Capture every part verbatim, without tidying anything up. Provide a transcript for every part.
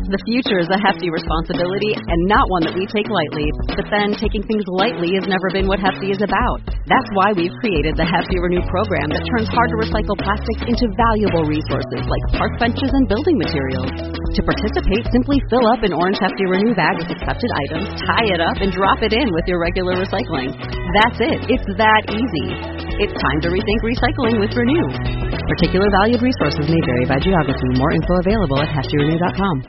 The future is a hefty responsibility and not one that we take lightly. But then, taking things lightly has never been what Hefty is about. That's why we've created the Hefty Renew program that turns hard-to-recycle plastics into valuable resources like park benches and building materials. To participate, simply fill up an orange Hefty Renew bag with accepted items, tie it up, and drop it in with your regular recycling. That's it. It's that easy. It's time to rethink recycling with Renew. Particular valued resources may vary by geography. More info available at hefty renew dot com.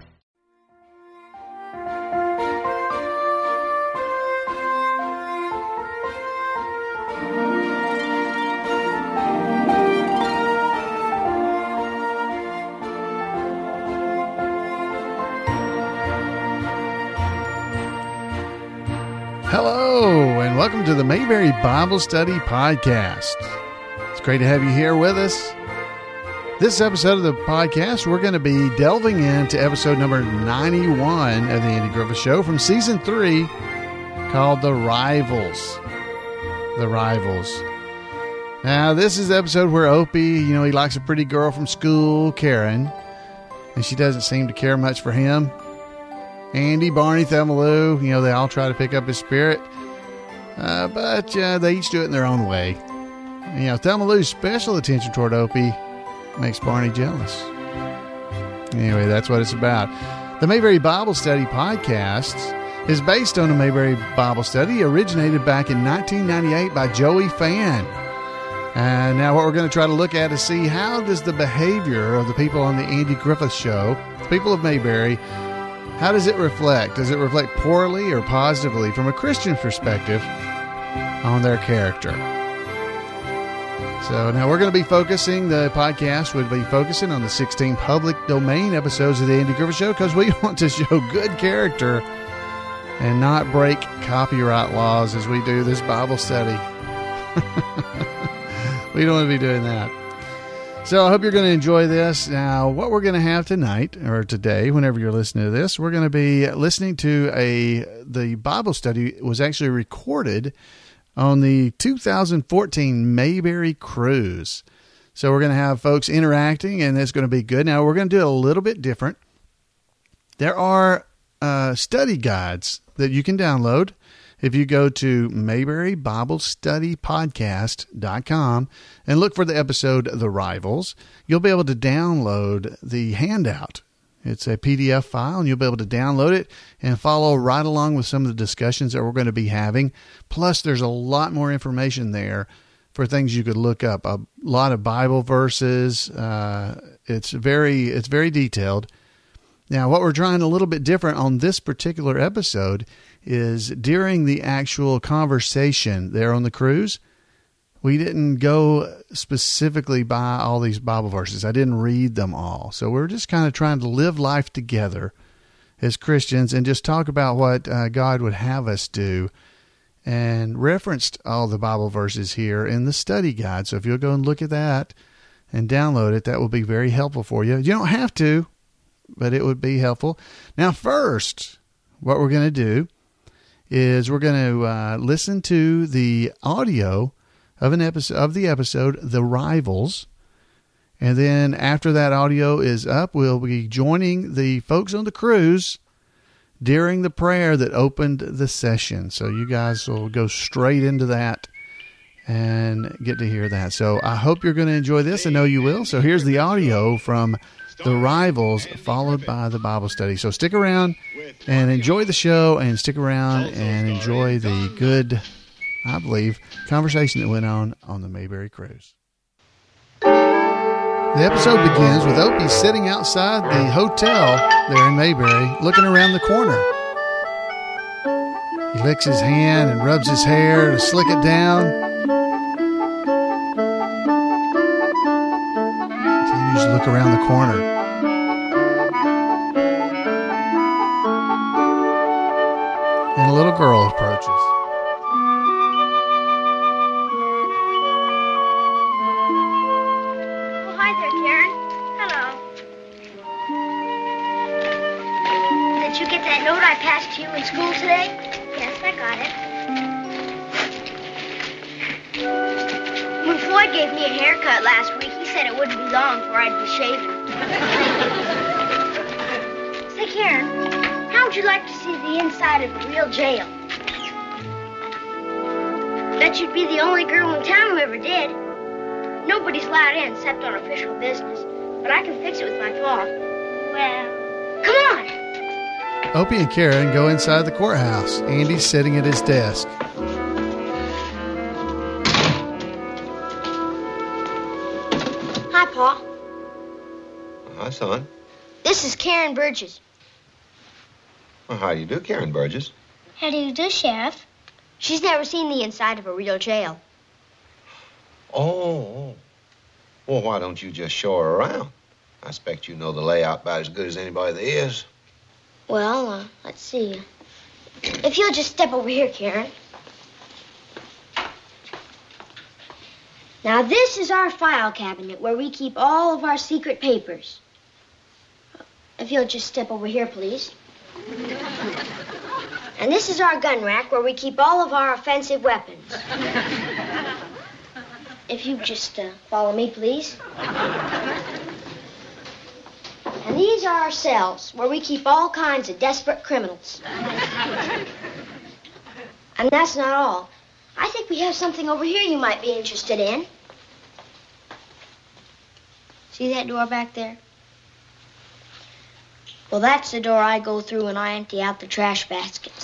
Hello, and welcome to the Mayberry Bible Study Podcast. It's great to have you here with us. This episode of the podcast, we're going to be delving into episode number ninety-one of the Andy Griffith Show from season three, called The Rivals. The Rivals. Now, this is the episode where Opie, you know, he likes a pretty girl from school, Karen, and she doesn't seem to care much for him. Andy, Barney, Thelma Lou, you know, they all try to pick up his spirit, uh, but uh, they each do it in their own way. You know, Thelma Lou's special attention toward Opie makes Barney jealous. Anyway, that's what it's about. The Mayberry Bible Study Podcast is based on a Mayberry Bible Study originated back in nineteen ninety-eight by Joey Fan. And now what we're going to try to look at is see how does the behavior of the people on the Andy Griffith Show, the people of Mayberry, how does it reflect? Does it reflect poorly or positively from a Christian perspective on their character? So now we're going to be focusing, the podcast would be focusing on the sixteen public domain episodes of the Andy Griffith Show because we want to show good character and not break copyright laws as we do this Bible study. We don't want to be doing that. So I hope you're going to enjoy this. Now, what we're going to have tonight, or today, whenever you're listening to this, we're going to be listening to a, the Bible study was actually recorded on the two thousand fourteen Mayberry Cruise. So we're going to have folks interacting, and it's going to be good. Now, we're going to do it a little bit different. There are uh, study guides that you can download. If you go to Mayberry Bible Study Podcast dot com and look for the episode The Rivals, you'll be able to download the handout. It's a P D F file, and you'll be able to download it and follow right along with some of the discussions that we're going to be having. Plus, there's a lot more information there for things you could look up. A lot of Bible verses. Uh, it's very, it's very detailed. Now, what we're trying a little bit different on this particular episode is during the actual conversation there on the cruise, we didn't go specifically by all these Bible verses. I didn't read them all. So we're just kind of trying to live life together as Christians and just talk about what uh, God would have us do, and referenced all the Bible verses here in the study guide. So if you'll go and look at that and download it, that will be very helpful for you. You don't have to, but it would be helpful. Now, first, what we're going to do is we're going to uh, listen to the audio of an episode of the episode The Rivals, and then after that audio is up, we'll be joining the folks on the cruise during the prayer that opened the session. So you guys will go straight into that and get to hear that. So I hope you're going to enjoy this. I know you will. So here's the audio from The Rivals, followed by the Bible study. So stick around and enjoy the show, and stick around and enjoy the good, I believe, conversation that went on on the Mayberry Cruise. The episode begins with Opie sitting outside the hotel there in Mayberry, looking around the corner. He licks his hand and rubs his hair to slick it down. Continues to look around the corner. And a little girl approaches. Oh, hi there, Karen. Hello. Did you get that note I passed to you in school today? Yes, I got it. When Floyd gave me a haircut last week, he said it wouldn't be long before I'd be shaving. Karen, how would you like to see the inside of a real jail? Bet you'd be the only girl in town who ever did. Nobody's allowed in except on official business, but I can fix it with my paw. Well, come on. Opie and Karen go inside the courthouse. Andy's sitting at his desk. Hi, Pa. Hi, son. This is Karen Burgess. Well, how do you do, Karen Burgess? How do you do, Sheriff? She's never seen the inside of a real jail. Oh. Well, why don't you just show her around? I expect you know the layout about as good as anybody there is. Well, uh, let's see. If you'll just step over here, Karen. Now, this is our file cabinet where we keep all of our secret papers. If you'll just step over here, please. And this is our gun rack where we keep all of our offensive weapons. If you just uh, follow me, please. And these are our cells where we keep all kinds of desperate criminals. And that's not all. I think we have something over here you might be interested in. See that door back there? Well, that's the door I go through when I empty out the trash baskets.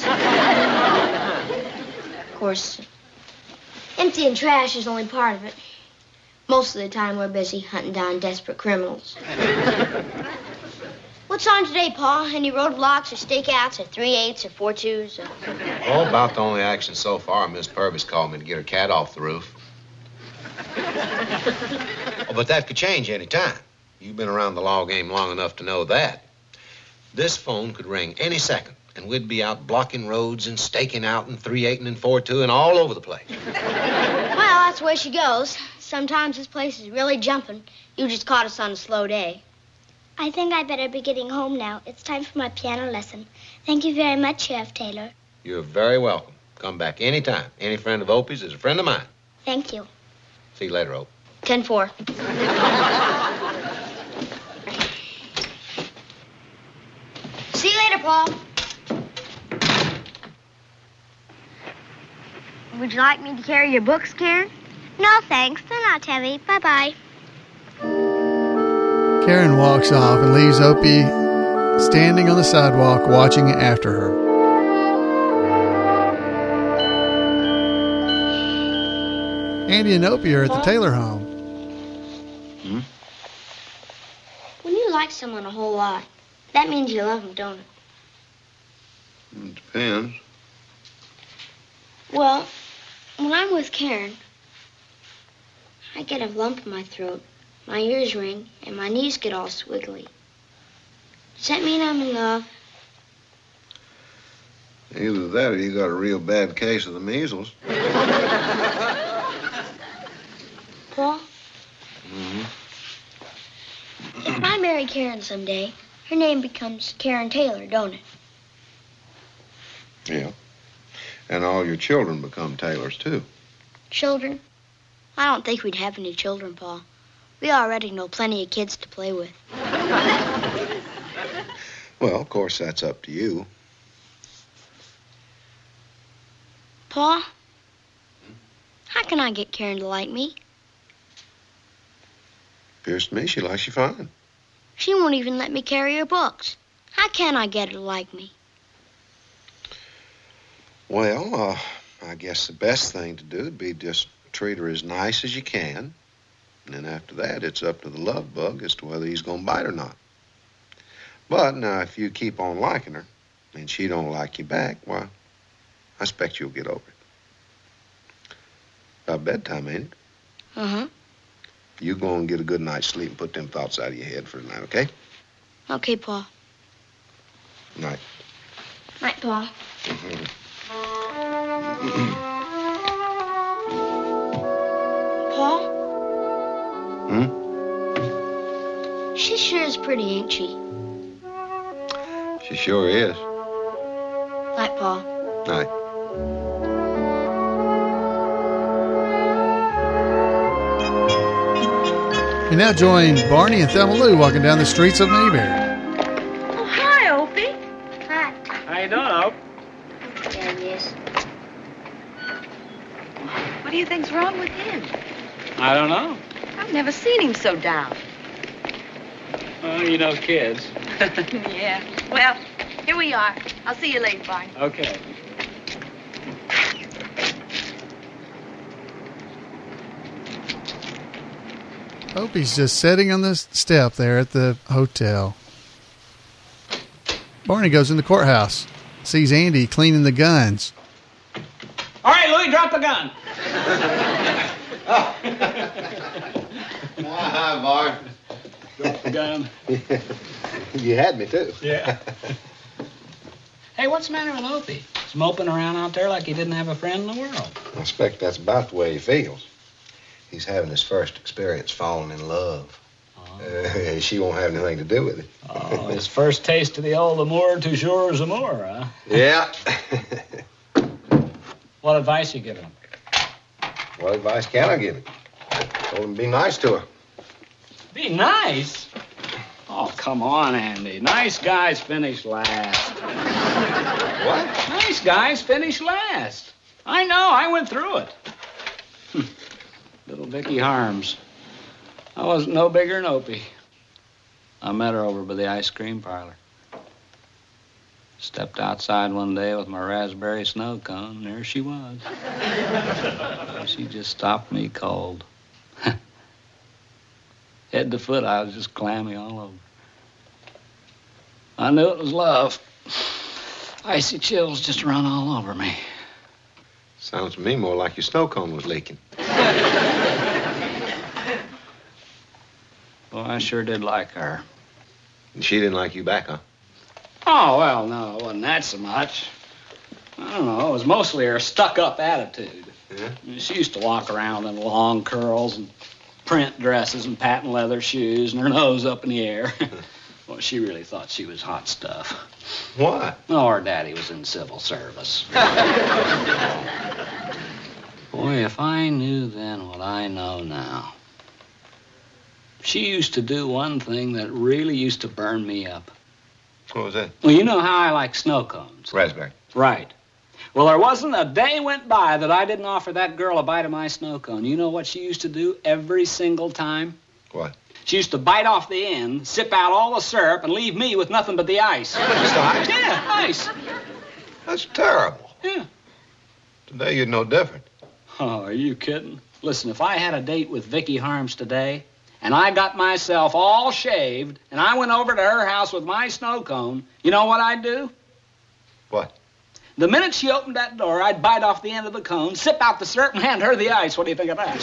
Of course, emptying trash is only part of it. Most of the time, we're busy hunting down desperate criminals. What's on today, Pa? Any roadblocks or stakeouts or three-eighths or four-twos? Or... Oh, about the only action so far. Miss Purvis called me to get her cat off the roof. Oh, but that could change any time. You've been around the law game long enough to know that. This phone could ring any second, and we'd be out blocking roads and staking out and three-eighthing and four-two and all over the place. Well, that's the way she goes. Sometimes this place is really jumping. You just caught us on a slow day. I think I better be getting home now. It's time for my piano lesson. Thank you very much, Sheriff Taylor. You're very welcome. Come back anytime. Any friend of Opie's is a friend of mine. Thank you. See you later, Opie. ten four. See you later, Paul. Would you like me to carry your books, Karen? No, thanks. They're not heavy. Bye-bye. Karen walks off and leaves Opie standing on the sidewalk watching after her. Andy and Opie are at the Taylor home. Hmm? When you like someone a whole lot, that means you love them, don't it? It depends. Well, when I'm with Karen, I get a lump in my throat, my ears ring, and my knees get all swiggly. Does that mean I'm in love? Either that or you got a real bad case of the measles. Paul? Mm-hmm. If I marry Karen someday, her name becomes Karen Taylor, don't it? Yeah. And all your children become Taylors, too. Children? I don't think we'd have any children, Paul. We already know plenty of kids to play with. Well, of course, that's up to you. Paul? How can I get Karen to like me? Appears to me she likes you fine. She won't even let me carry her books. How can I get her to like me? Well, uh, I guess the best thing to do would be just treat her as nice as you can. And then after that, it's up to the love bug as to whether he's going to bite or not. But now, if you keep on liking her and she don't like you back, why, I expect you'll get over it. About bedtime, ain't it? Uh-huh. You go and get a good night's sleep and put them thoughts out of your head for the night, okay? Okay, Paul. Night. Night, Paul. Paul? Hmm? She sure is pretty, ain't she? She sure is. Night, Paul. Night. We now join Barney and Thelma Lou walking down the streets of Mayberry. Oh, hi, Opie. How you doing, Oak? There he is. What do you think's wrong with him? I don't know. I've never seen him so down. Well, you know kids. Yeah. Well, here we are. I'll see you later, Barney. Okay. Opie's just sitting on the step there at the hotel. Barney goes in the courthouse, sees Andy cleaning the guns. All right, Louie, drop the gun. Hi, Bart. Drop the gun. You had me, too. Yeah. Hey, what's the matter with Opie? He's moping around out there like he didn't have a friend in the world. I expect that's about the way he feels. He's having his first experience falling in love. Oh. Uh, she won't have anything to do with it. Oh, his first taste of the old amour toujours amour, huh? Yeah. What advice you give him? What advice can I give him? Told him to be nice to her. Be nice? Oh, come on, Andy. Nice guys finish last. What? Nice guys finish last. I know. I went through it. Little Vicky Harms. I wasn't no bigger than Opie. I met her over by the ice cream parlor. Stepped outside one day with my raspberry snow cone, and there she was. She just stopped me cold. Head to foot, I was just clammy all over. I knew it was love. Icy chills just run all over me. Sounds to me more like your snow cone was leaking. Well, I sure did like her. And she didn't like you back, huh? Oh, well, no, it wasn't that so much. I don't know, it was mostly her stuck-up attitude. Yeah? She used to walk around in long curls and print dresses and patent leather shoes and her nose up in the air. Well, she really thought she was hot stuff. Why? Oh, her daddy was in civil service. Boy, if I knew then what I know now. She used to do one thing that really used to burn me up. What was that? Well, you know how I like snow cones. Raspberry. Right. Well, there wasn't a day went by that I didn't offer that girl a bite of my snow cone. You know what she used to do every single time? What? She used to bite off the end, sip out all the syrup, and leave me with nothing but the ice. Just ice? Yeah, ice. That's terrible. Yeah. Today you're no different. Oh, are you kidding? Listen, if I had a date with Vicky Harms today, and I got myself all shaved, and I went over to her house with my snow cone, you know what I'd do? What? The minute she opened that door, I'd bite off the end of the cone, sip out the syrup, and hand her the ice. What do you think of that?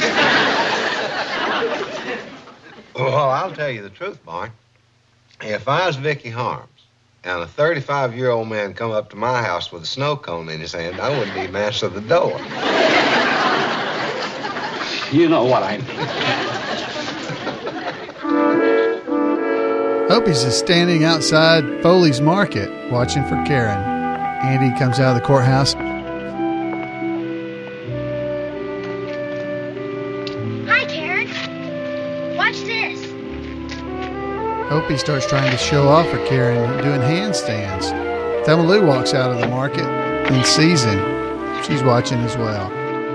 Well, I'll tell you the truth, Barn. If I was Vicky Harms and a thirty-five-year-old man come up to my house with a snow cone in his hand, I wouldn't even answer the door. You know what I mean. Opie's is standing outside Foley's Market watching for Karen. Andy comes out of the courthouse. Hi, Karen. Watch this. Opie starts trying to show off for Karen doing handstands. Thelma Lou walks out of the market and sees him. She's watching as well.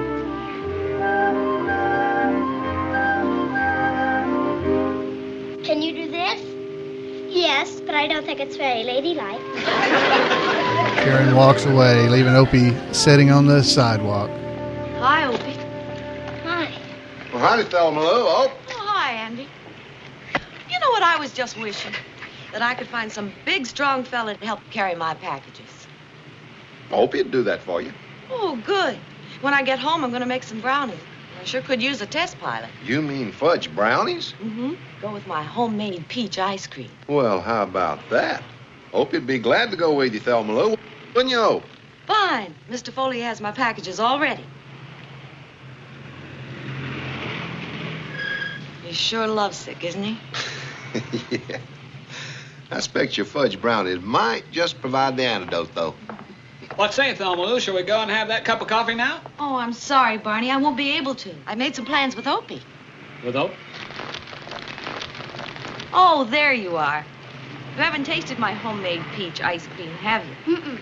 Can you do this? Yes, but I don't think it's very ladylike. Karen walks away, leaving Opie sitting on the sidewalk. Hi, Opie. Hi. Well, howdy, Thelma Lou. Oh. Oh, hi, Andy. You know what I was just wishing? That I could find some big, strong fella to help carry my packages. Hope he'd do that for you. Oh, good. When I get home, I'm going to make some brownies. I sure could use a test pilot. You mean fudge brownies? Mm-hmm. Go with my homemade peach ice cream. Well, how about that? Hope you'd be glad to go with you, Thelma Lou. Wouldn't you, Hope? Fine. Mister Foley has my packages all ready. He's sure lovesick, isn't he? Yeah. I expect your fudge brownies might just provide the antidote, though. What say, Thelma Lou? Shall we go and have that cup of coffee now? Oh, I'm sorry, Barney. I won't be able to. I made some plans with Opie. With Hope? Oh, there you are. You haven't tasted my homemade peach ice cream, have you? Mm-mm.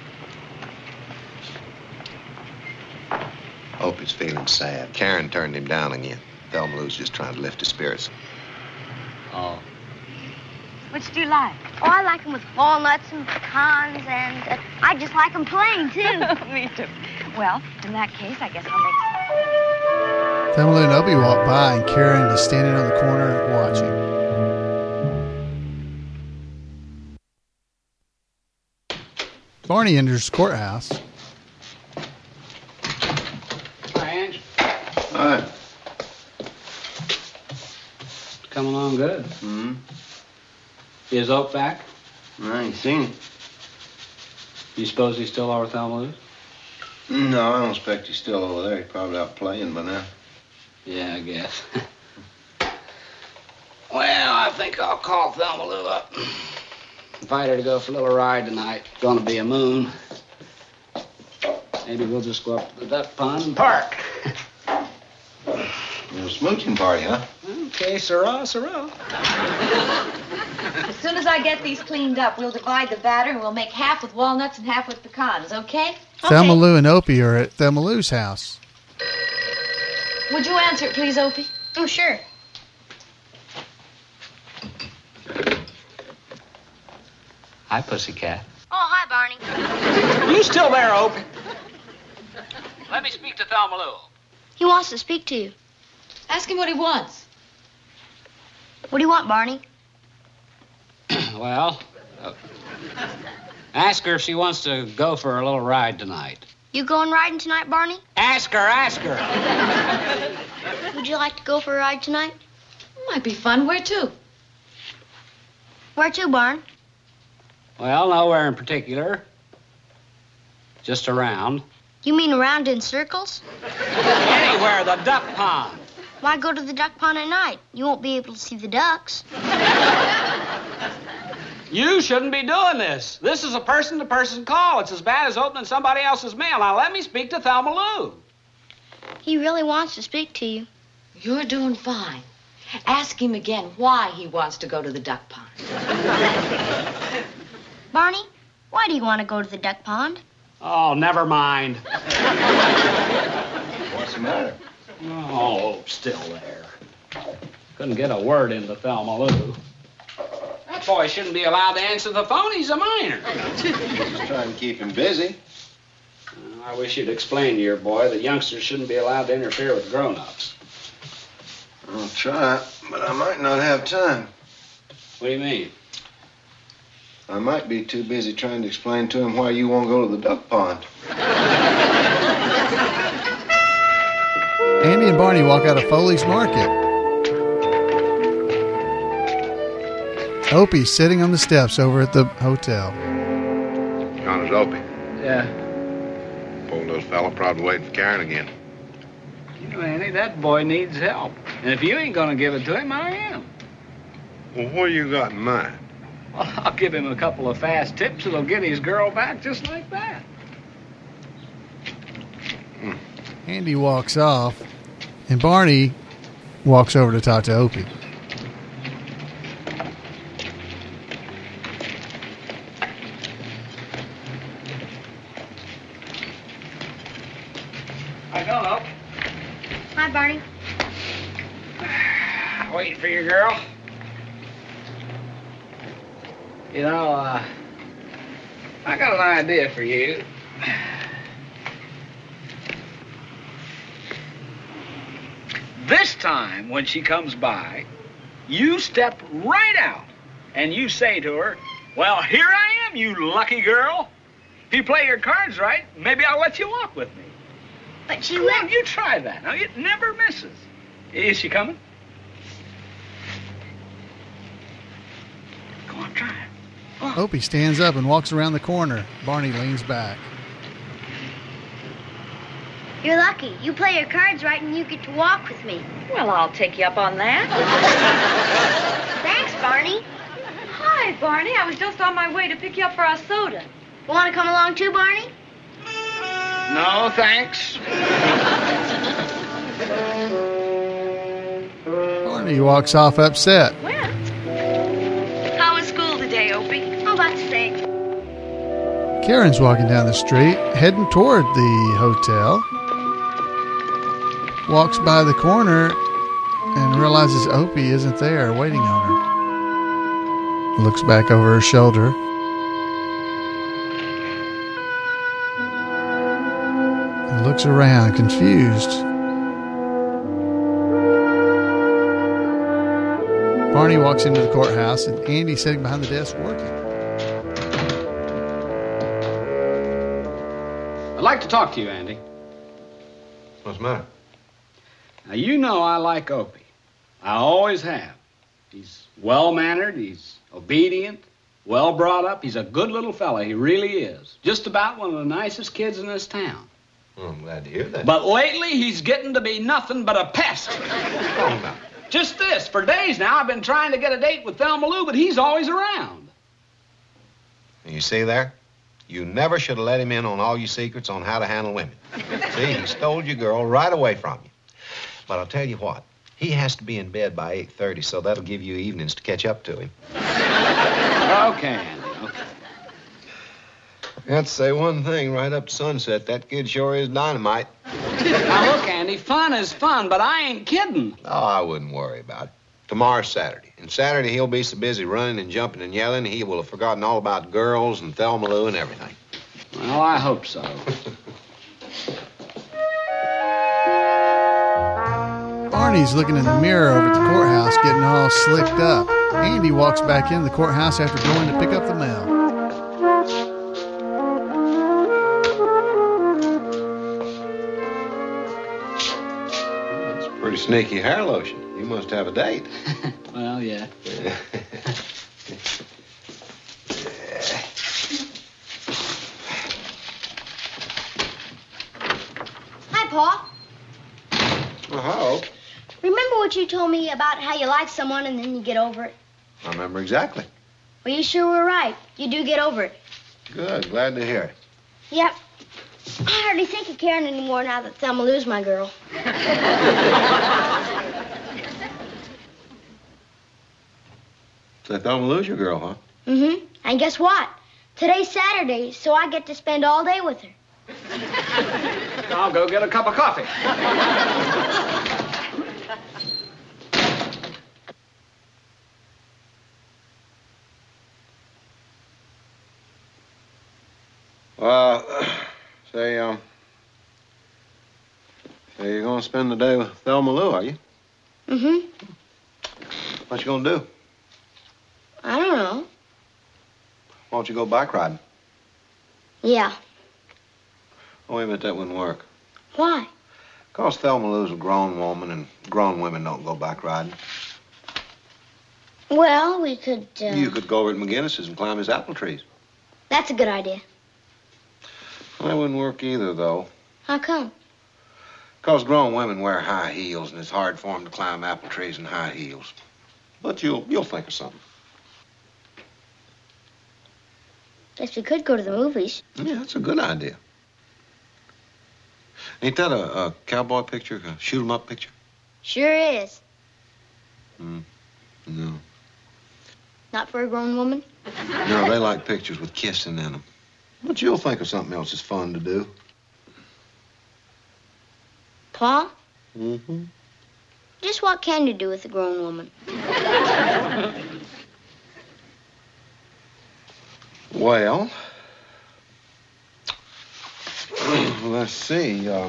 Opie's feeling sad. Karen turned him down again. Thelma Lou's just trying to lift his spirits. Oh. Which do you like? Oh, I like them with walnuts and pecans, and uh, I just like them plain, too. Me too. Well, in that case, I guess I'll make some. Thelma Lou and Opie walk by, and Karen is standing on the corner watching. Barney enters the courthouse. Hi, Ange. Hi. Coming along good. Hmm. Is Oak back? I ain't seen it. You suppose he's still over Thelma Lou's? No, I don't expect he's still over there. He's probably out playing by now. Yeah, I guess. Well, I think I'll call Thelma Lou up. Invite her to go for a little ride tonight. Gonna be a moon. Maybe we'll just go up to the duck pond and park. A little smooching party, huh? Okay, sirrah, sirrah. As soon as I get these cleaned up, we'll divide the batter and we'll make half with walnuts and half with pecans, okay? Thelma Okay. Lou and Opie are at Thelma Lou's house. Would you answer it, please, Opie? Oh, sure. Hi, pussycat. Oh, hi, Barney. You still there, Opie? Let me speak to Thelma Lou. He wants to speak to you. Ask him what he wants. What do you want, Barney? Well, uh, ask her if she wants to go for a little ride tonight. You going riding tonight, Barney? Ask her, ask her. Would you like to go for a ride tonight? Might be fun. Where to? Where to, Barn? Well, nowhere in particular. Just around. You mean around in circles? Anywhere, the duck pond. Why go to the duck pond at night? You won't be able to see the ducks. You shouldn't be doing this. This is a person-to-person call. It's as bad as opening somebody else's mail. Now, let me speak to Thelma Lou. He really wants to speak to you. You're doing fine. Ask him again why he wants to go to the duck pond. Barney, why do you want to go to the duck pond? Oh, never mind. What's the matter? Oh, still there. Couldn't get a word into Thelma Lou. That boy shouldn't be allowed to answer the phone. He's a minor. Just trying to keep him busy. I wish you'd explain to your boy that youngsters shouldn't be allowed to interfere with grown-ups. I'll try, but I might not have time. What do you mean? I might be too busy trying to explain to him why you won't go to the duck pond. Andy and Barney walk out of Foley's Market. Opie's sitting on the steps over at the hotel. Connor's Opie. Yeah. Poor little fella probably waiting for Karen again. You know, Andy, that boy needs help. And if you ain't gonna give it to him, I am. Well, what do you got in mind? Well, I'll give him a couple of fast tips that'll get his girl back just like that. Andy walks off, and Barney walks over to talk to Opie. I don't know. Hi, Barney. Waiting for your girl. You know, uh, I got an idea for you. This time, when she comes by, you step right out and you say to her, well, here I am, you lucky girl. If you play your cards right, maybe I'll let you walk with me. But she Come on, went. you try that. Now, it never misses. Is she coming? Go on, try it. Opie stands up and walks around the corner. Barney leans back. You're lucky. You play your cards right and you get to walk with me. Well, I'll take you up on that. Thanks, Barney. Hi, Barney. I was just on my way to pick you up for our soda. You want to come along too, Barney? No, thanks. Barney walks off upset. Well, how was school today, Karen's walking down the street, heading toward the hotel. Walks by the corner and realizes Opie isn't there waiting on her. Looks back over her shoulder. And looks around, confused. Barney walks into the courthouse and Andy's sitting behind the desk working. I'd like to talk to you, Andy. What's the matter? Now, you know I like Opie. I always have. He's well-mannered, he's obedient, well brought up. He's a good little fella, he really is. Just about one of the nicest kids in this town. Well, I'm glad to hear that. But lately, he's getting to be nothing but a pest. Oh, Just this, for days now, I've been trying to get a date with Thelma Lou, but he's always around. You see there? You never should have let him in on all your secrets on how to handle women. See, he stole your girl right away from you. But I'll tell you what, he has to be in bed by eight thirty, so that'll give you evenings to catch up to him. Okay, Andy, okay. I have to say one thing, right up to sunset, that kid sure is dynamite. Now, look, Andy, fun is fun, but I ain't kidding. Oh, I wouldn't worry about it. Tomorrow's Saturday. And Saturday, he'll be so busy running and jumping and yelling, he will have forgotten all about girls and Thelma Lou and everything. Well, I hope so. Barney's looking in the mirror over at the courthouse, getting all slicked up. Andy walks back in the courthouse after going to pick up the mail. That's pretty sneaky hair lotion. You must have a date. Well, yeah. Hi, Pa. Well, hello. Remember what you told me about how you like someone and then you get over it? I remember exactly. Well, you sure were right. You do get over it. Good. Glad to hear it. Yep. I hardly think of Karen anymore now that Thelma Lou's my girl. So Thelma Lou's your girl, huh? Mm-hmm. And guess what? Today's Saturday, so I get to spend all day with her. I'll go get a cup of coffee. Well, say, um, say you're gonna spend the day with Thelma Lou, are you? Mm-hmm. What you gonna do? I don't know. Why don't you go bike riding? Yeah. Oh, wait a minute, that wouldn't work. Why? Because Thelma Lou's a grown woman, and grown women don't go bike riding. Well, we could, uh... You could go over to McGinnis's and climb his apple trees. That's a good idea. Well, that wouldn't work either, though. How come? Because grown women wear high heels, and it's hard for them to climb apple trees in high heels. But you'll you'll think of something. Guess we could go to the movies. Yeah, that's a good idea. Ain't that a, a cowboy picture, a shoot 'em up picture? Sure is. Hmm. No. Not for a grown woman? No, they like pictures with kissing in them. But you'll think of something else that's fun to do. Pa? Mm-hmm. Just what can you do with a grown woman? Well, let's see. Uh,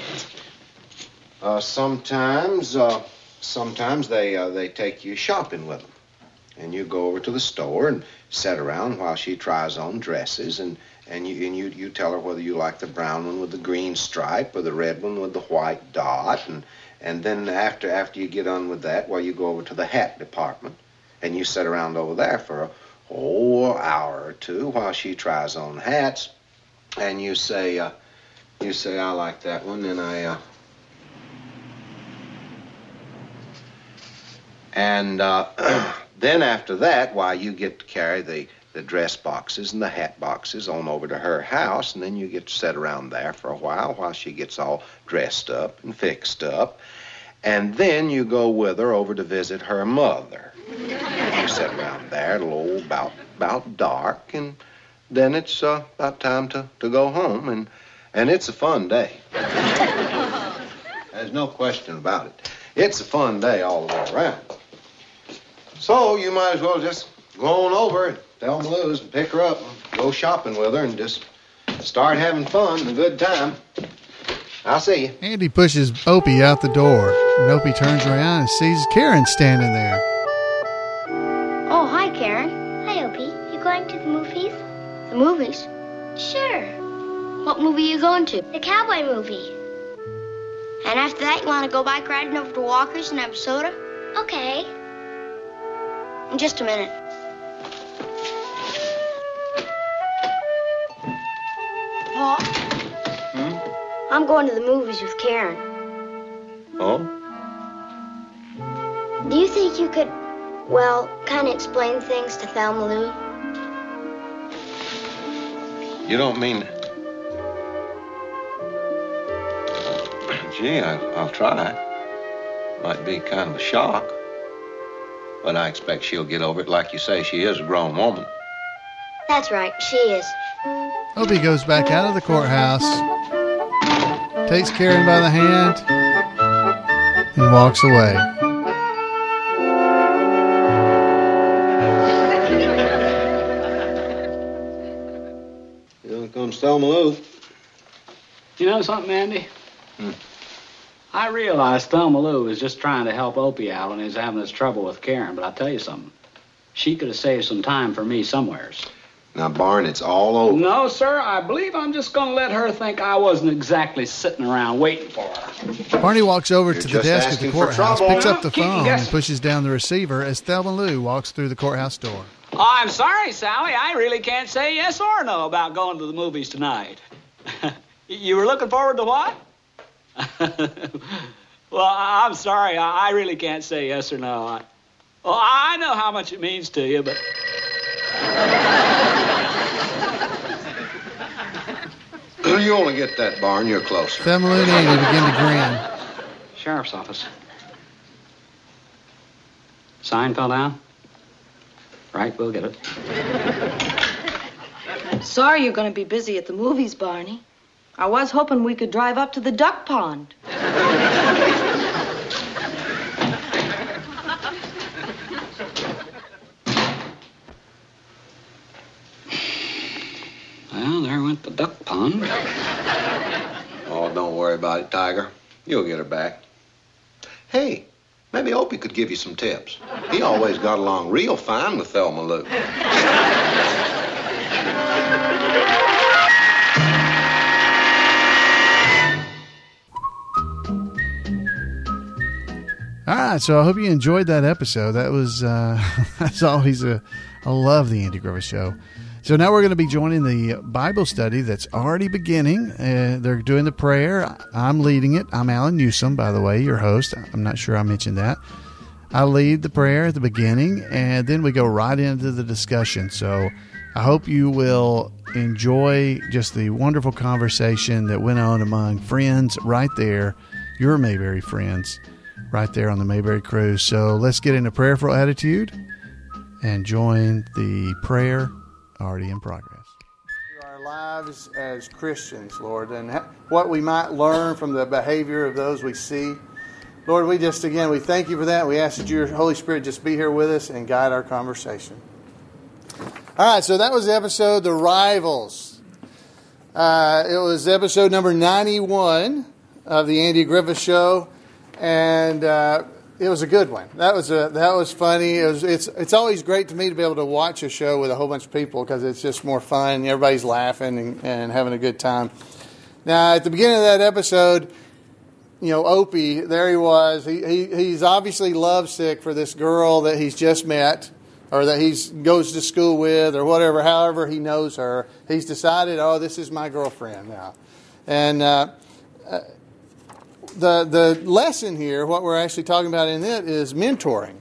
uh, sometimes, uh, sometimes they uh, they take you shopping with them, and you go over to the store and sit around while she tries on dresses, and and you and you you tell her whether you like the brown one with the green stripe or the red one with the white dot, and and then after after you get on with that, well, you go over to the hat department, and you sit around over there for a whole hour or two while she tries on hats, and you say, uh, you say, I like that one, and I, uh, and uh, then after that, why, you get to carry the, the dress boxes and the hat boxes on over to her house, and then you get to sit around there for a while while she gets all dressed up and fixed up, and then you go with her over to visit her mother. You sit around there till old about about dark, and then it's uh, about time to, to go home, and, and it's a fun day. There's no question about it. It's a fun day all the way around. So you might as well just go on over to Thelma Lou's and pick her up and go shopping with her and just start having fun and a good time. I'll see you. Andy pushes Opie out the door, and Opie turns around and sees Karen standing there. Oh, hi, Karen. Hi, Opie. You going to the movies? The movies? Sure. What movie are you going to? The cowboy movie. And after that, you want to go bike riding over to Walker's and have a soda? Okay. In just a minute. Pa? Hmm? I'm going to the movies with Karen. Oh? Do you think you could, well, kind of explain things to Thelma Lou? You don't mean... Gee, I, I'll try. Might be kind of a shock. But I expect she'll get over it. Like you say, she is a grown woman. That's right, she is. Opie goes back out of the courthouse, takes Karen by the hand, and walks away. Here comes Thelma Lou. You know something, Andy? Hmm. I realize Thelma Lou is just trying to help Opie out when he's having this trouble with Karen, but I'll tell you something. She could have saved some time for me somewheres. Now, Barn, it's all over. No, sir. I believe I'm just going to let her think I wasn't exactly sitting around waiting for her. Barney walks over You're to the just desk at asking the for courthouse, trouble. picks up the Keep phone, guessing. and pushes down the receiver as Thelma Lou walks through the courthouse door. Oh, I'm sorry, Sally. I really can't say yes or no about going to the movies tonight. You were looking forward to what? Well, I- I'm sorry. I-, I really can't say yes or no. I- well, I know how much it means to you, but... You only get that, Barn. You're closer. Thelma Lou and Andy begin to grin. Sheriff's office. Sign fell down? Right, we'll get it. Sorry you're going to be busy at the movies, Barney. I was hoping we could drive up to the duck pond. Well, there went the duck pond. Oh, don't worry about it, Tiger. You'll get her back. Hey, maybe Opie could give you some tips. He always got along real fine with Thelma Lou. All right, so I hope you enjoyed that episode. That was, uh, that's always a, I love the Andy Griffith Show. So now we're going to be joining the Bible study that's already beginning. Uh, they're doing the prayer. I'm leading it. I'm Alan Newsom, by the way, your host. I'm not sure I mentioned that. I lead the prayer at the beginning, and then we go right into the discussion. So I hope you will enjoy just the wonderful conversation that went on among friends right there, your Mayberry friends, right there on the Mayberry Cruise. So let's get into prayerful attitude and join the prayer already in progress. Our lives as Christians, Lord, and what we might learn from the behavior of those we see. Lord, we just, again, we thank you for that. We ask that your Holy Spirit just be here with us and guide our conversation. All right, so that was the episode, The Rivals. Uh, it was episode number ninety-one of the Andy Griffith Show, and uh, it was a good one. That was a that was funny. It was, it's it's always great to me to be able to watch a show with a whole bunch of people because it's just more fun. Everybody's laughing and, and having a good time. Now, at the beginning of that episode, you know, Opie, there he was. He, he he's obviously lovesick for this girl that he's just met, or that he goes to school with, or whatever. However he knows her, he's decided, oh, this is my girlfriend now, and. Uh, uh, The the lesson here, what we're actually talking about in it, is mentoring.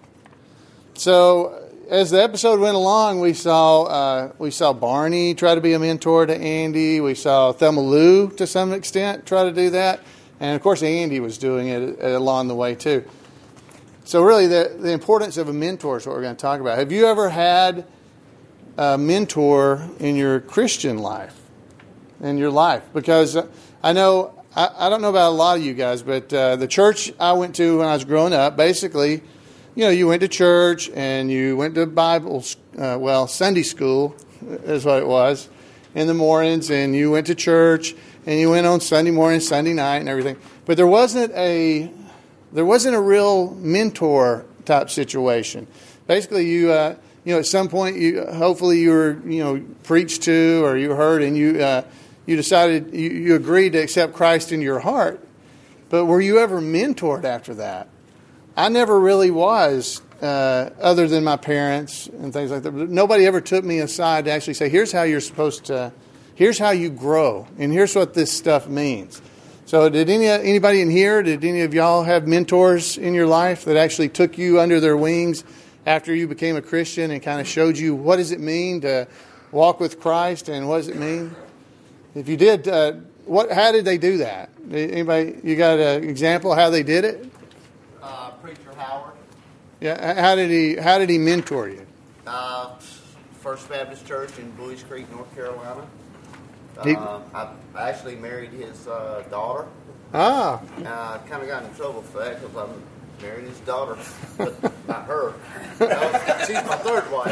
So as the episode went along, we saw uh, we saw Barney try to be a mentor to Andy. We saw Thelma Lou, to some extent, try to do that. And, of course, Andy was doing it along the way, too. So really, the, the importance of a mentor is what we're going to talk about. Have you ever had a mentor in your Christian life, in your life? Because I know, I, I don't know about a lot of you guys, but uh, the church I went to when I was growing up, basically, you know, you went to church and you went to Bible, uh, well, Sunday school is what it was, in the mornings, and you went to church and you went on Sunday morning, Sunday night, and everything. But there wasn't a there wasn't a real mentor type situation. Basically, you uh, you know, at some point, you hopefully you were you know preached to or you heard, and you uh, you decided you, you agreed to accept Christ in your heart. But were you ever mentored after that? I never really was, uh, other than my parents and things like that. Nobody ever took me aside to actually say, here's how you're supposed to, here's how you grow, and here's what this stuff means. So did any anybody in here, did any of y'all have mentors in your life that actually took you under their wings after you became a Christian and kind of showed you what does it mean to walk with Christ and what does it mean? If you did, uh, what? how did they do that? Anybody, you got an example of how they did it? Uh, Preacher Howard. Yeah, how did he? How did he mentor you? Uh, First Baptist Church in Buies Creek, North Carolina. He, uh, I, I actually married his uh, daughter. ah, Uh, kind of got in trouble for that because I'm married his daughter, but not her. No, she's my third wife.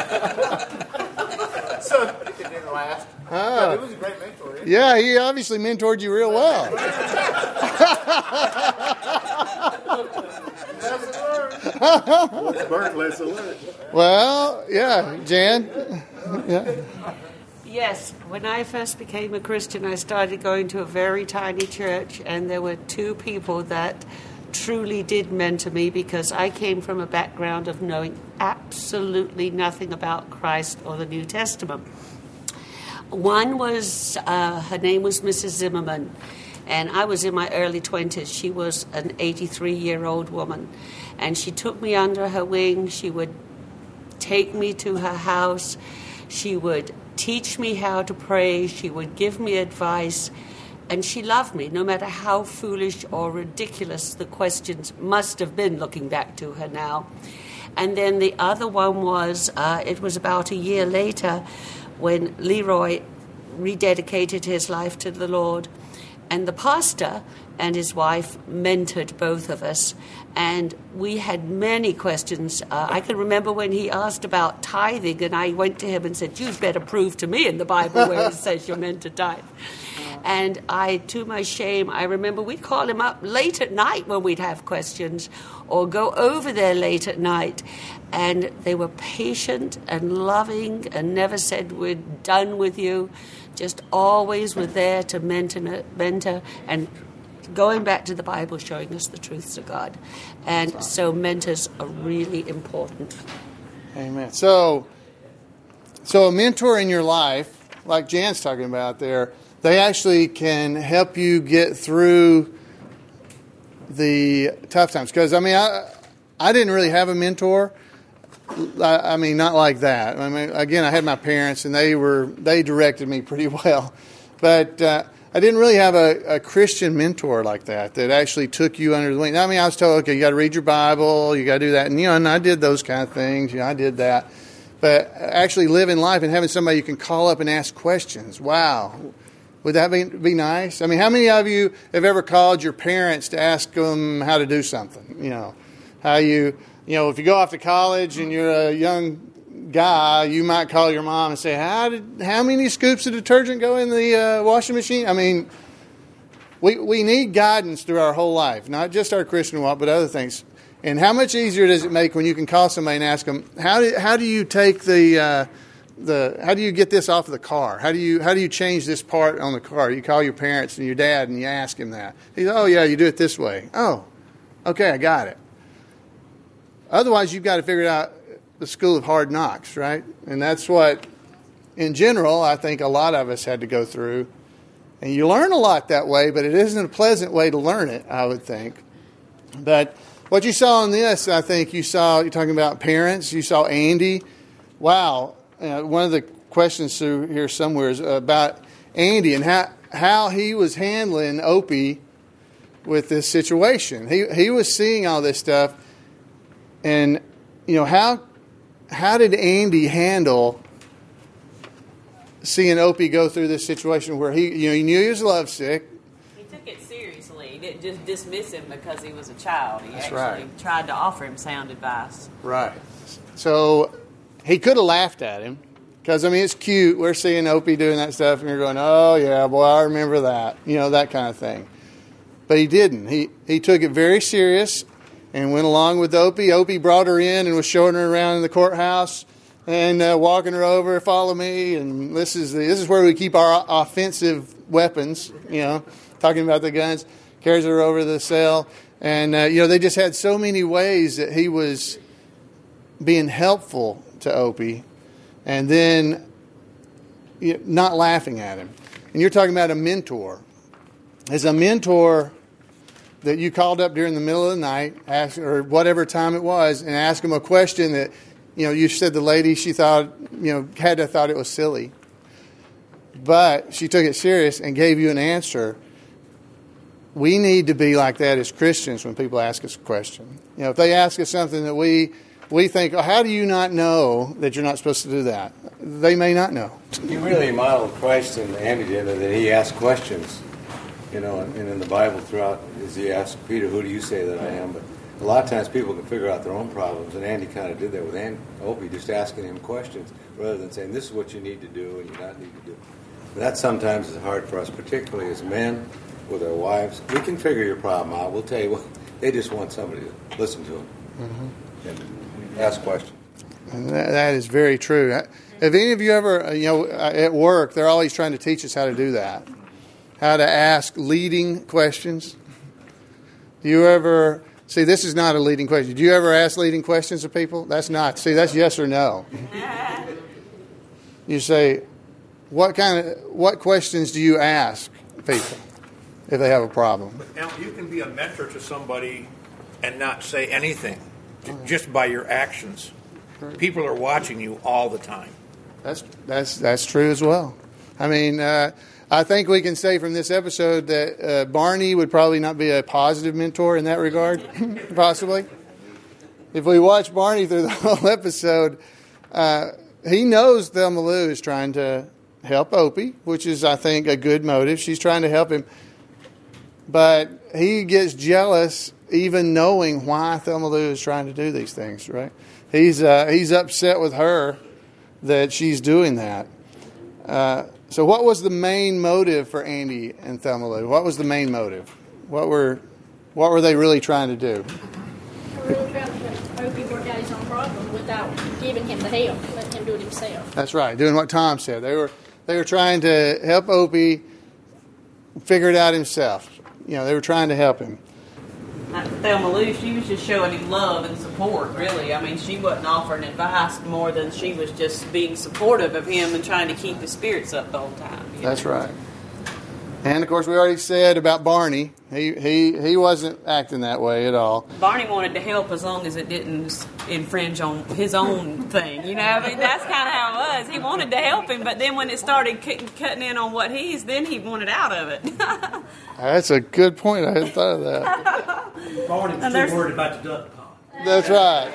So it didn't last. Ah. But it was a great mentor. Didn't yeah, he obviously mentored you real well. Well, yeah, Jan. Yeah. Yes, when I first became a Christian, I started going to a very tiny church, and there were two people that truly did mentor me because I came from a background of knowing absolutely nothing about Christ or the New Testament. One was, uh, her name was Missus Zimmerman, and I was in my early twenties. She was an eighty-three-year-old woman, and she took me under her wing. She would take me to her house. She would teach me how to pray. She would give me advice, and she loved me, no matter how foolish or ridiculous the questions must have been looking back to her now. And then the other one was, uh, it was about a year later when Leroy rededicated his life to the Lord. And the pastor and his wife mentored both of us. And we had many questions. Uh, I can remember when he asked about tithing, and I went to him and said, you'd better prove to me in the Bible where it says you're meant to tithe. And I, to my shame, I remember we'd call him up late at night when we'd have questions, or go over there late at night. And they were patient and loving and never said, we're done with you. Just always were there to mentor, mentor and going back to the Bible, showing us the truths of God. And so mentors are really important. Amen. So, so a mentor in your life, like Jan's talking about there, they actually can help you get through the tough times. Because, I mean, I, I didn't really have a mentor. I, I mean, not like that. I mean, again, I had my parents, and they were they directed me pretty well. But uh, I didn't really have a, a Christian mentor like that that actually took you under the wing. I mean, I was told, okay, you got to read your Bible, you got to do that. And, you know, and I did those kind of things. You know, I did that. But actually living life and having somebody you can call up and ask questions, wow. Would that be, be nice? I mean, how many of you have ever called your parents to ask them how to do something? You know, how you, you know, if you go off to college and you're a young guy, you might call your mom and say, how did, how many scoops of detergent go in the uh, washing machine? I mean, we we need guidance through our whole life, not just our Christian walk, but other things. And how much easier does it make when you can call somebody and ask them, how do, how do you take the... Uh, The, how do you get this off of the car? How do you how do you change this part on the car? You call your parents and your dad and you ask him that. He says, oh, yeah, you do it this way. Oh, okay, I got it. Otherwise, you've got to figure it out the school of hard knocks, right? And that's what, in general, I think a lot of us had to go through. And you learn a lot that way, but it isn't a pleasant way to learn it, I would think. But what you saw in this, I think you saw, you're talking about parents, you saw Andy. Wow. Uh, one of the questions through here somewhere is about Andy and how how he was handling Opie with this situation. He he was seeing all this stuff, and you know how how did Andy handle seeing Opie go through this situation where he, you know, he knew he was lovesick. He took it seriously. He didn't just dismiss him because he was a child. He That's actually right. tried to offer him sound advice. Right. So he could have laughed at him because, I mean, it's cute. We're seeing Opie doing that stuff and you're going, oh, yeah, boy, I remember that. You know, that kind of thing. But he didn't. He, he took it very serious and went along with Opie. Opie brought her in and was showing her around in the courthouse and uh, walking her over, follow me. And this is the, this is where we keep our offensive weapons, you know, talking about the guns. Carries her over to the cell. And, uh, you know, they just had so many ways that he was being helpful to Opie and then you know, not laughing at him. And you're talking about a mentor. As a mentor that you called up during the middle of the night, asked, or whatever time it was, and asked him a question that, you know, you said the lady, she thought, you know, had to thought it was silly. But she took it serious and gave you an answer. We need to be like that as Christians when people ask us a question. You know, if they ask us something that we we think, oh, how do you not know that you're not supposed to do that? They may not know. He really modeled Christ, and Andy did, that he asked questions. You know, and in the Bible throughout, as he asked Peter, who do you say that I am? But a lot of times people can figure out their own problems, and Andy kind of did that with Andy, Opie, just asking him questions rather than saying, this is what you need to do and you not need to do. But that sometimes is hard for us, particularly as men with our wives. We can figure your problem out. We'll tell you, well, they just want somebody to listen to them mm-hmm. and ask questions. And that, that is very true. Have any of you ever, you know, at work, they're always trying to teach us how to do that. How to ask leading questions. Do you ever, see, this is not a leading question. Do you ever ask leading questions of people? That's not. See, that's yes or no. You say, what kind of, what questions do you ask people if they have a problem? Now, you can be a mentor to somebody and not say anything, just by your actions. People are watching you all the time. That's that's that's true as well. I mean, uh, I think we can say from this episode that uh, Barney would probably not be a positive mentor in that regard, possibly. If we watch Barney through the whole episode, uh, he knows Thelma Lou is trying to help Opie, which is, I think, a good motive. She's trying to help him. But he gets jealous even knowing why Thelma Lou is trying to do these things, right? He's uh, he's upset with her that she's doing that. Uh, so what was the main motive for Andy and Thelma Lou? What was the main motive? What were what were they really trying to do? We're really trying to help Opie work out his own problem without giving him the help, letting him do it himself. That's right, doing what Tom said. They were they were trying to help Opie figure it out himself. You know, they were trying to help him. Like Thelma Lou, she was just showing him love and support, really. I mean, she wasn't offering advice more than she was just being supportive of him and trying to keep his spirits up the whole time. That's know? right. And, of course, we already said about Barney. He, he, he wasn't acting that way at all. Barney wanted to help as long as it didn't infringe on his own thing. You know, I mean, that's kind of how it was. He wanted to help him, but then when it started c- cutting in on what he's, then he wanted out of it. That's a good point. I hadn't thought of that. Barney was too worried about the duck pond. That's right.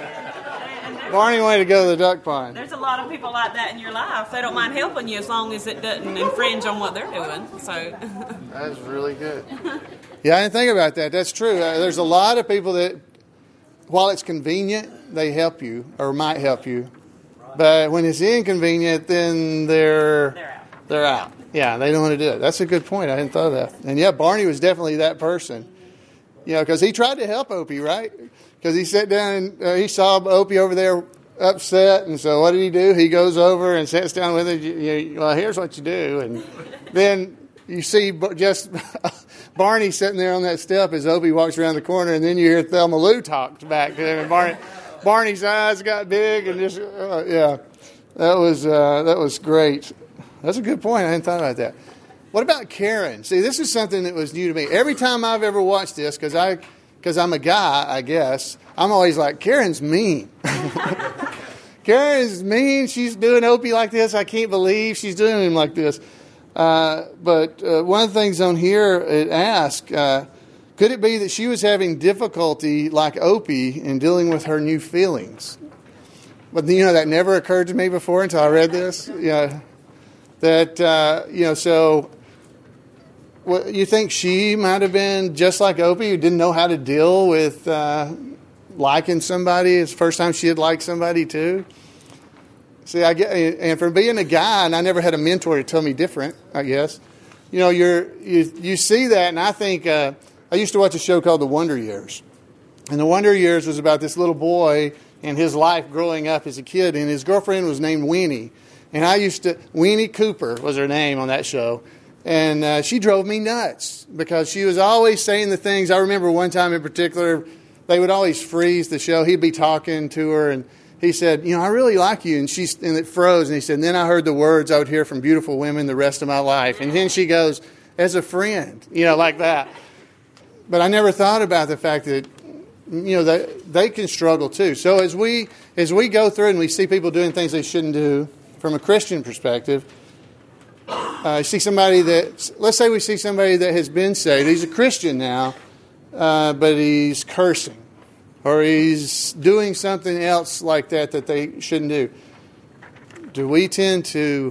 Barney wanted to go to the duck pond. There's a lot of people like that in your life. They don't mind helping you as long as it doesn't infringe on what they're doing. So that's really good. Yeah, I didn't think about that. That's true. Uh, there's a lot of people that, while it's convenient, they help you or might help you. But when it's inconvenient, then they're they're out. They're out. Yeah, they don't want to do it. That's a good point. I hadn't thought of that. And yeah, Barney was definitely that person. You know, because he tried to help Opie, right? Because he sat down and uh, he saw Opie over there upset. And so what did he do? He goes over and sits down with her. You, you, well, here's what you do. And then you see just Barney sitting there on that step as Opie walks around the corner. And then you hear Thelma Lou talk back to him. And Barney, Barney's eyes got big. And just, uh, yeah, that was, uh, that was great. That's a good point. I hadn't thought about that. What about Karen? See, this is something that was new to me. Every time I've ever watched this, because I, because I'm a guy, I guess, I'm always like, Karen's mean. Karen's mean. She's doing Opie like this. I can't believe she's doing him like this. Uh, but uh, one of the things on here it asks, uh, could it be that she was having difficulty, like Opie, in dealing with her new feelings? But you know that never occurred to me before until I read this. Yeah. That, uh, you know, so what, you think she might have been just like Opie, who didn't know how to deal with uh, liking somebody? It's the first time she had liked somebody too. See, I get, and from being a guy, and I never had a mentor to tell me different, I guess. You know, you're you you see that, and I think uh, I used to watch a show called The Wonder Years, and The Wonder Years was about this little boy and his life growing up as a kid, and his girlfriend was named Weenie, and I used to Weenie Cooper was her name on that show, and uh, she drove me nuts because she was always saying the things. I remember one time in particular, they would always freeze the show. He'd be talking to her, and he said, you know, I really like you. And she and it froze. And he said, and then I heard the words I would hear from beautiful women the rest of my life. And then she goes, as a friend, you know, like that. But I never thought about the fact that, you know, they, they can struggle too. So as we as we go through and we see people doing things they shouldn't do from a Christian perspective, uh, see somebody that, let's say we see somebody that has been saved. He's a Christian now, uh, but he's cursing. Or he's doing something else like that that they shouldn't do. Do we tend to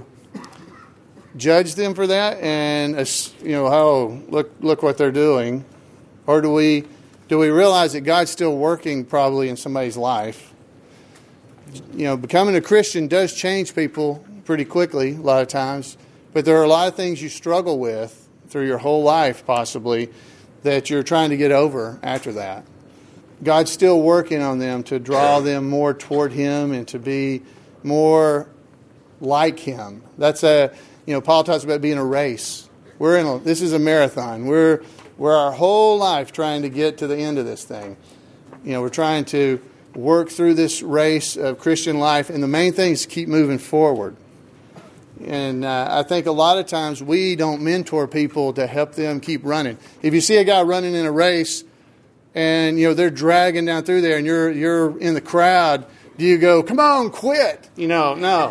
judge them for that and, you know, oh, look look what they're doing? Or do we do we realize that God's still working probably in somebody's life? You know, becoming a Christian does change people pretty quickly a lot of times, but there are a lot of things you struggle with through your whole life possibly that you're trying to get over after that. God's still working on them to draw them more toward Him and to be more like Him. That's a, you know, Paul talks about being a race. We're in a, this is a marathon. We're, we're our whole life trying to get to the end of this thing. You know, we're trying to work through this race of Christian life, and the main thing is to keep moving forward. And uh, I think a lot of times we don't mentor people to help them keep running. If you see a guy running in a race, and, you know, they're dragging down through there and you're you're in the crowd, do you go, come on, quit? You know, no.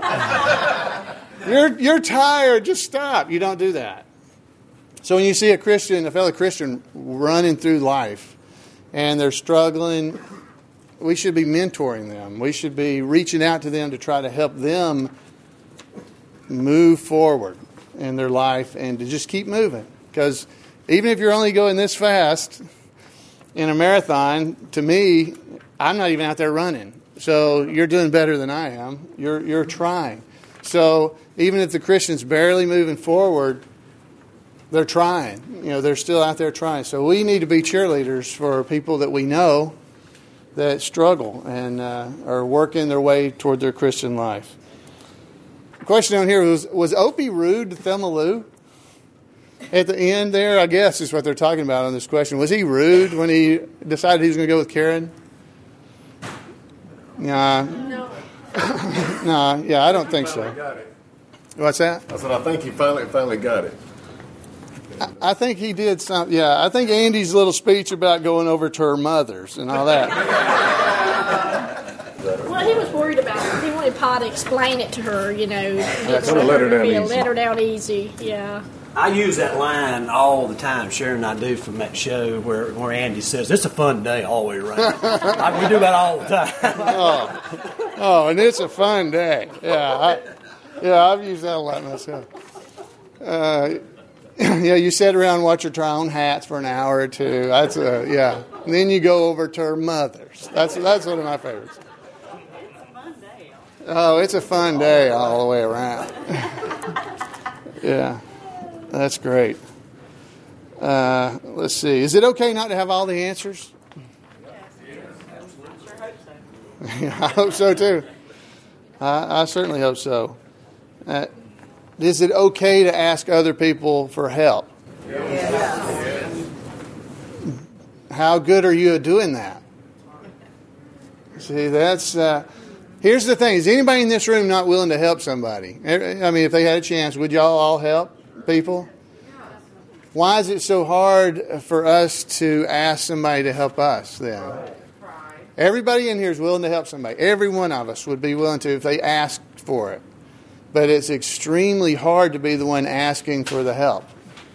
you're you're tired, just stop. You don't do that. So when you see a Christian, a fellow Christian running through life and they're struggling, we should be mentoring them. We should be reaching out to them to try to help them move forward in their life and to just keep moving. Because even if you're only going this fast in a marathon, to me, I'm not even out there running. So you're doing better than I am. You're you're trying. So even if the Christian's barely moving forward, they're trying. You know, they're still out there trying. So we need to be cheerleaders for people that we know that struggle and uh, are working their way toward their Christian life. The question on here was, was Opie rude to Thelma Lou? At the end there, I guess, is what they're talking about on this question. Was he rude when he decided he was going to go with Karen? Nah. No. Nah, yeah, I don't think so. Got it. What's that? I said, I think he finally finally got it. I, I think he did some, yeah. I think Andy's little speech about going over to her mother's and all that. Well, he was worried about it. He wanted Pa to explain it to her, you know. Yeah, kind of let her down yeah, easy. Let her down easy, yeah. I use that line all the time, Sharon and I do, from that show where, where Andy says, it's a fun day all the way around. I, we do that all the time. oh. oh, and it's a fun day. Yeah, I, yeah, I've used that a lot myself. Uh, yeah, you sit around and watch her try on hats for an hour or two. That's a, yeah. And then you go over to her mother's. That's, that's one of my favorites. Oh, it's a fun day all the way around. Yeah. That's great. Uh, let's see. Is it okay not to have all the answers? Yeah, I hope so too. I, I certainly hope so. Uh, is it okay to ask other people for help? Yes. How good are you at doing that? See, that's... Uh, here's the thing. Is anybody in this room not willing to help somebody? I mean, if they had a chance, would y'all all help people? Why is it so hard for us to ask somebody to help us then? Everybody in here is willing to help somebody. Every one of us would be willing to if they asked for it. But it's extremely hard to be the one asking for the help.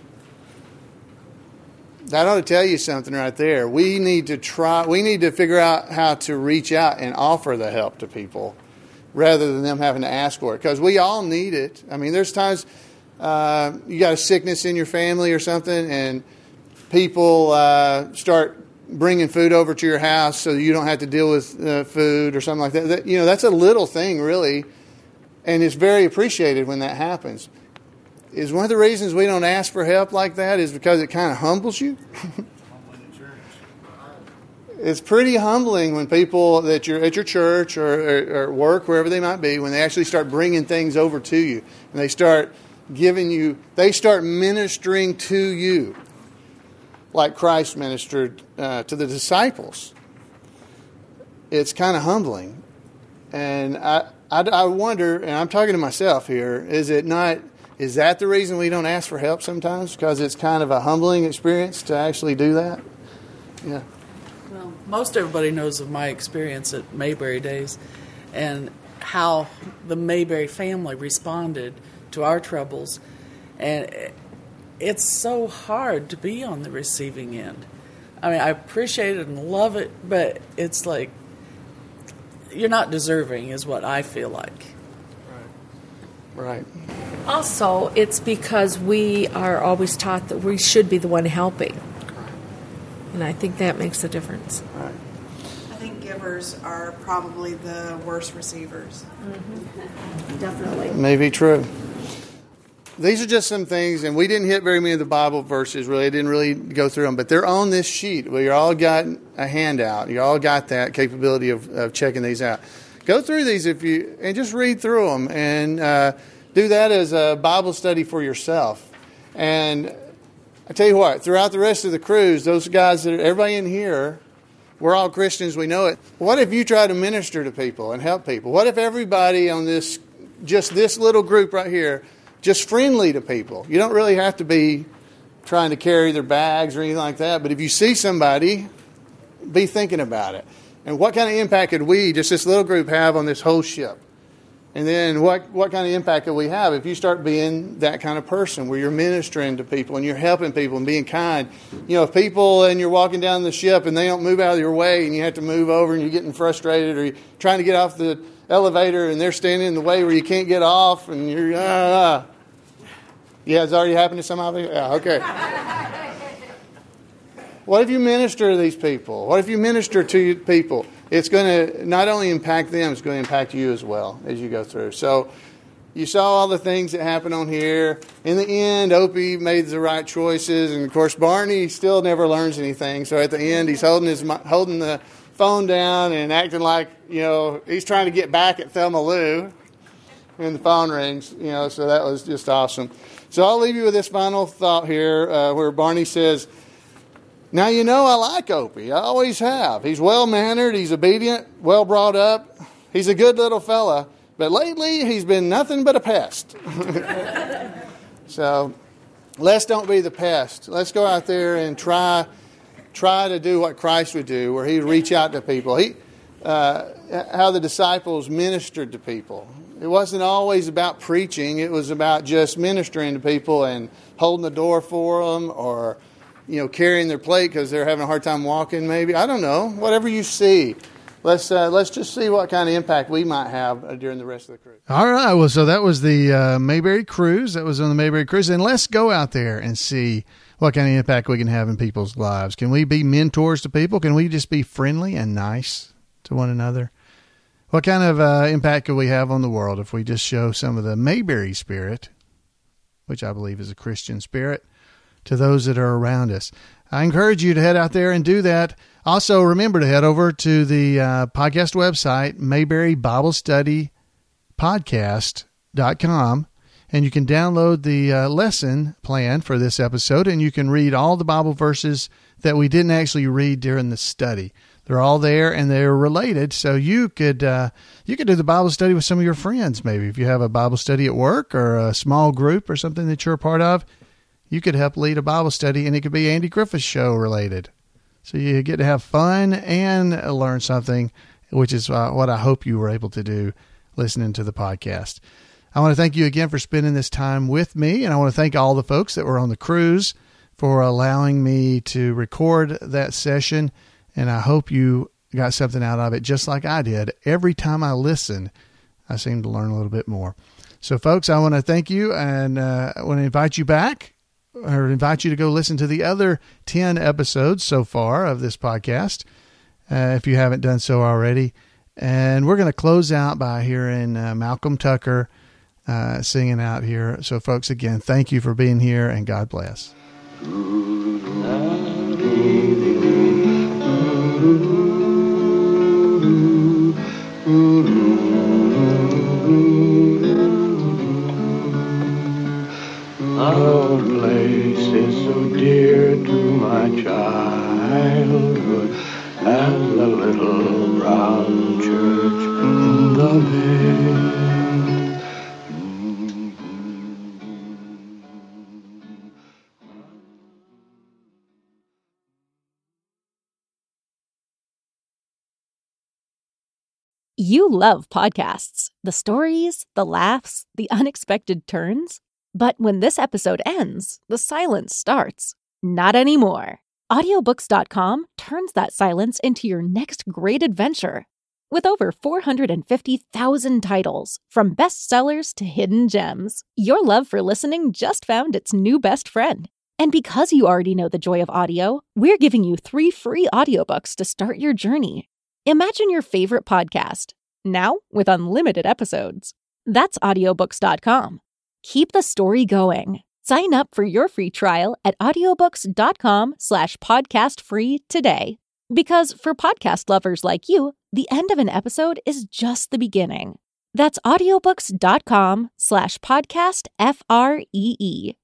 That ought to tell you something right there. We need to try, we need to figure out how to reach out and offer the help to people rather than them having to ask for it. Because we all need it. I mean, there's times uh, you got a sickness in your family or something, and people uh, start bringing food over to your house so you don't have to deal with uh, food or something like that. that. You know, that's a little thing, really, and it's very appreciated when that happens. Is one of the reasons we don't ask for help like that is because it kind of humbles you. It's pretty humbling when people that you're at your church or, or, or work, wherever they might be, when they actually start bringing things over to you and they start giving you, they start ministering to you like Christ ministered uh, to the disciples. It's kind of humbling. And I, I, I wonder, and I'm talking to myself here, is it not, is that the reason we don't ask for help sometimes? Because it's kind of a humbling experience to actually do that? Yeah. Well, most everybody knows of my experience at Mayberry Days and how the Mayberry family responded to our troubles. And it's so hard to be on the receiving end. I mean, I appreciate it and love it, but it's like you're not deserving is what I feel like. Right. Also, it's because we are always taught that we should be the one helping. And I think that makes a difference. Right. I think givers are probably the worst receivers. Mm-hmm. Definitely. Maybe true. These are just some things, and we didn't hit very many of the Bible verses, really. I didn't really go through them, but they're on this sheet. We all got a handout. You all got that capability of, of checking these out. Go through these if you and just read through them and uh, do that as a Bible study for yourself. And I tell you what, throughout the rest of the cruise, those guys that are, everybody in here, we're all Christians, we know it. What if you try to minister to people and help people? What if everybody on this, just this little group right here, just friendly to people? You don't really have to be trying to carry their bags or anything like that, but if you see somebody, be thinking about it. And what kind of impact could we, just this little group, have on this whole ship? And then what, what kind of impact could we have if you start being that kind of person where you're ministering to people and you're helping people and being kind? You know, if people and you're walking down the ship and they don't move out of your way and you have to move over and you're getting frustrated, or you're trying to get off the elevator and they're standing in the way where you can't get off and you're, ah, ah. Yeah, it's already happened to some of you? Yeah, okay. What if you minister to these people? What if you minister to people? It's going to not only impact them, it's going to impact you as well as you go through. So you saw all the things that happened on here. In the end, Opie made the right choices. And, of course, Barney still never learns anything. So at the end, he's holding his holding the phone down and acting like, you know, he's trying to get back at Thelma Lou. And the phone rings, you know, so that was just awesome. So I'll leave you with this final thought here uh, where Barney says, now, you know, I like Opie. I always have. He's well-mannered. He's obedient, well brought up. He's a good little fella. But lately, he's been nothing but a pest. So let's don't be the pest. Let's go out there and try try to do what Christ would do, where he'd reach out to people. He, uh, how the disciples ministered to people. It wasn't always about preaching. It was about just ministering to people and holding the door for them, or you know, carrying their plate because they're having a hard time walking, maybe. I don't know. Whatever you see. Let's uh, let's just see what kind of impact we might have uh, during the rest of the cruise. All right. Well, so that was the uh, Mayberry cruise. That was on the Mayberry cruise. And let's go out there and see what kind of impact we can have in people's lives. Can we be mentors to people? Can we just be friendly and nice to one another? What kind of uh, impact could we have on the world if we just show some of the Mayberry spirit, which I believe is a Christian spirit, to those that are around us? I encourage you to head out there and do that. Also, remember to head over to the uh, podcast website, Mayberry Bible Study Podcast dot com, and you can download the uh, lesson plan for this episode, and you can read all the Bible verses that we didn't actually read during the study. They're all there, and they're related, so you could uh, you could do the Bible study with some of your friends, maybe. If you have a Bible study at work or a small group or something that you're a part of, you could help lead a Bible study, and it could be Andy Griffith's show related. So you get to have fun and learn something, which is uh, what I hope you were able to do listening to the podcast. I want to thank you again for spending this time with me, and I want to thank all the folks that were on the cruise for allowing me to record that session, and I hope you got something out of it just like I did. Every time I listen, I seem to learn a little bit more. So, folks, I want to thank you, and uh, I want to invite you back, or invite you to go listen to the other ten episodes so far of this podcast, uh, if you haven't done so already. And we're going to close out by hearing uh, Malcolm Tucker uh, singing out here. So, folks, again, thank you for being here, and God bless. Our place is so dear to my childhood, as the little brown church in the bay. You love podcasts, the stories, the laughs, the unexpected turns. But when this episode ends, the silence starts. Not anymore. Audiobooks dot com turns that silence into your next great adventure. With over four hundred fifty thousand titles, from bestsellers to hidden gems, your love for listening just found its new best friend. And because you already know the joy of audio, we're giving you three free audiobooks to start your journey. Imagine your favorite podcast, now with unlimited episodes. That's audiobooks dot com. Keep the story going. Sign up for your free trial at audiobooks dot com slash podcast free today. Because for podcast lovers like you, the end of an episode is just the beginning. That's audiobooks dot com slash podcast F R E E.